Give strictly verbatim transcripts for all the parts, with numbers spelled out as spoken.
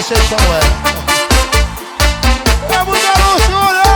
vocês como é. É muita luxúria.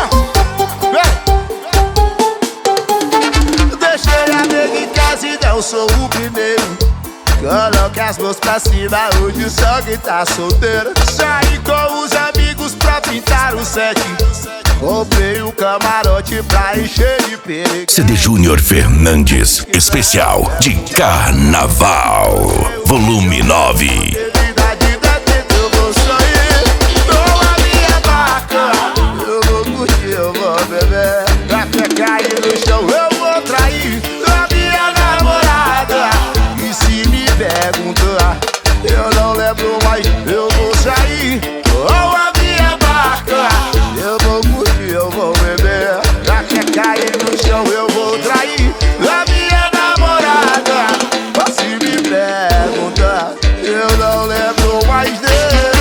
Vem. Deixei a nega em casa e não sou o primeiro. Coloque as mãos pra cima, hoje só quem tá solteiro. Saí com os amigos pra pintar o set. Comprei um camarote pra encher de perigo. C D Júnior Fernandes, especial de Carnaval, volume nove. Eu vou sair com a minha barca. Eu vou curtir, eu vou beber. Até cair no chão eu vou trair a minha namorada. E se me perguntar, eu não lembro mais. Eu vou sair com a minha barca. Eu vou curtir, eu vou beber. Até cair no chão eu vou trair a minha namorada. Se me perguntar, eu não lembro mais dele.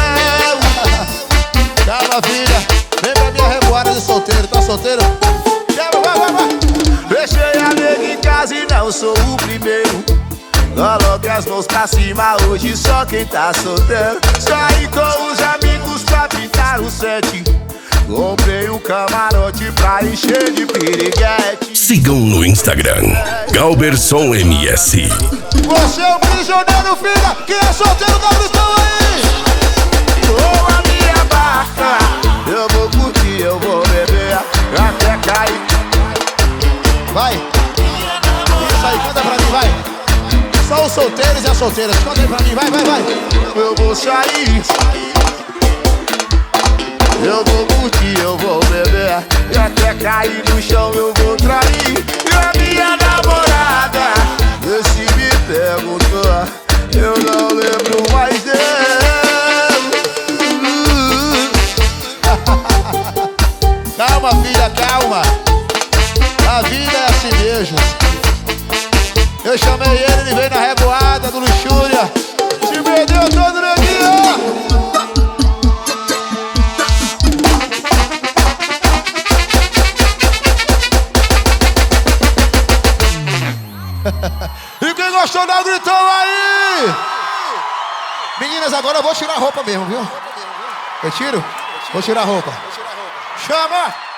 Calma, filha. Vem pra minha revoada de solteiro. Tá solteiro? Chama, vai, vai, vai. Deixei a nega em casa e não sou o primeiro. Coloque as mãos pra cima, hoje só quem tá solteiro. Saí com os amigos pra pintar o set. Comprei um camarote pra encher de piriguete. Sigam no Instagram, Galberson M S. Você é o prisioneiro, filha. Quem é solteiro, dá gritão aí. Com a minha barca, eu vou curtir, eu vou beber até cair. Vai. Isso aí, canta pra mim, vai. Só os solteiros e as solteiras. Canta aí pra mim, vai, vai, vai. Eu vou sair, eu vou curtir, eu vou beber e até cair no chão eu vou trair a minha namorada. E se me perguntar, eu não lembro mais dele. Calma, filha, calma. A vida é assim mesmo. Eu chamei ele, ele veio na revoada do Luxúria. Se perdeu todo neguinho. E quem gostou, dá um gritão aí! Meninas, agora eu vou tirar a roupa mesmo, viu? Eu tiro? Vou tirar a roupa. Chama!